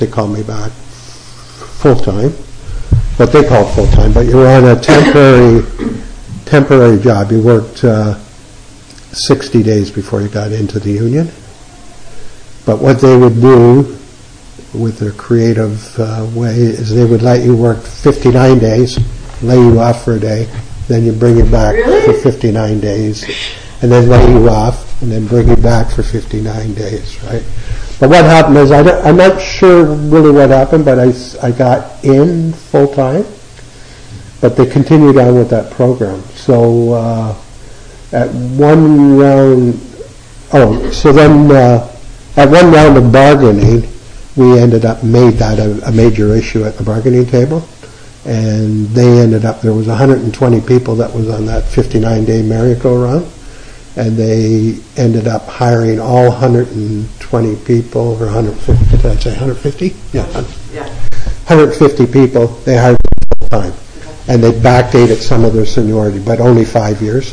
they called me back full-time, what they call full-time, but you were on a temporary job. You worked 60 days before you got into the union. But what they would do with their creative way is they would let you work 59 days, lay you off for a day, then you bring you back for 59 days, and then lay you off, and then bring you back for 59 days, right? But what happened is, I'm not sure really what happened, but I got in full-time, but they continued on with that program. So at one round, at one round of bargaining, we ended up made that a major issue at the bargaining table, and they ended up, there was 120 people that was on that 59-day merry-go-round, and they ended up hiring all 120 people, or 150, did I say 150? Yeah. 150 people, they hired full time. And they backdated some of their seniority, but only 5 years.